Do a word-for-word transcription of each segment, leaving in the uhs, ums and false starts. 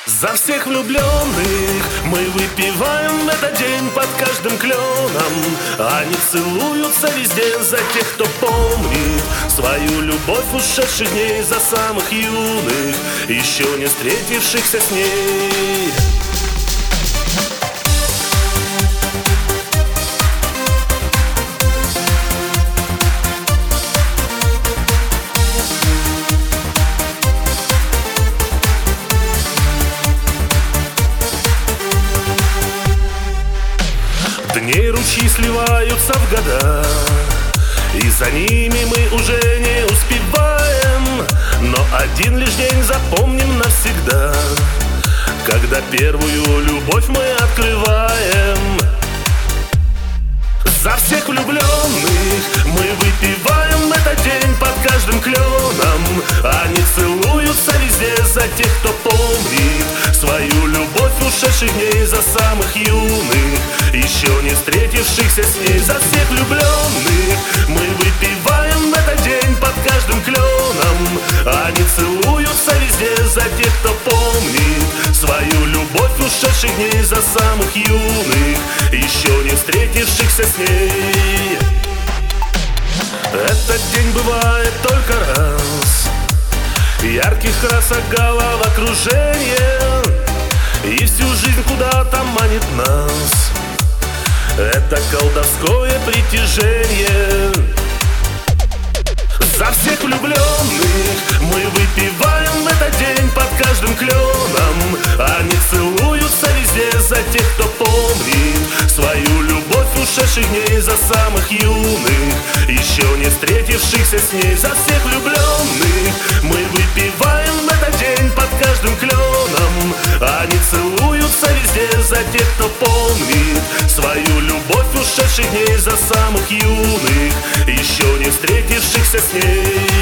За всех влюбленных мы выпиваем в этот день под каждым кленом. Они целуются везде за тех, кто помнит свою любовь ушедших дней, за самых юных, еще не встретившихся с ней. Дни ручьи сливаются в года, и за ними мы уже не успеваем. Но один лишь день запомним навсегда, когда первую любовь мы открываем. За всех влюбленных мы выпиваем этот день под каждым кленом. Они целуются везде за тех, кто помнит свою любовь ушедших дней, за самых юных, еще не встретившихся с ней. За всех влюбленных мы выпиваем в этот день под каждым кленом. Они целуются везде за тех, кто помнит свою любовь ушедших дней, за самых юных, еще не встретившихся с ней. Этот день бывает только раз, ярких красок головокружение, и всю жизнь куда-то манит нас это колдовское притяжение. За всех влюбленных мы выпиваем в этот день под каждым кленом. Они целуются везде за тех, кто помнит свою любовь ушедших дней, за самых юных, еще не встретившихся с ней. За всех влюбленных мы выпиваем в этот день под каждым кленом. Они целуются везде за тех, кто помнит свою любовь ушедших дней, за самых юных, еще не встретившихся с ней.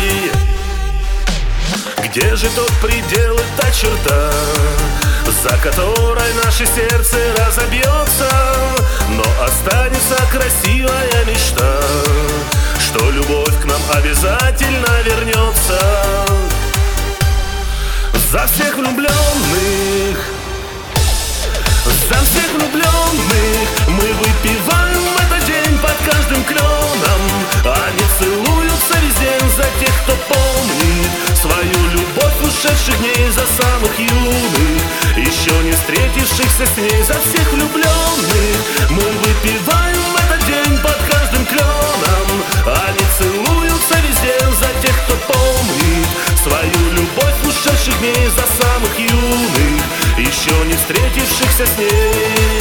Где же тот предел и та черта, за которой наше сердце разобьется, но останется красивая мечта, что любовь к нам обязательно вернется. За всех влюбленных, за всех влюбленных мы выпиваем в этот день под каждым кленом. Они целуются везде за тех, кто помнит свою любовь ушедших дней, за самых юных, еще не встретившихся с ней. За всех влюбленных мы выпиваем в этот день под каждым кленом. Они целуются везде за тех, кто помнит свою любовь ушедших дней, за самых юных, еще не встретившихся с ней.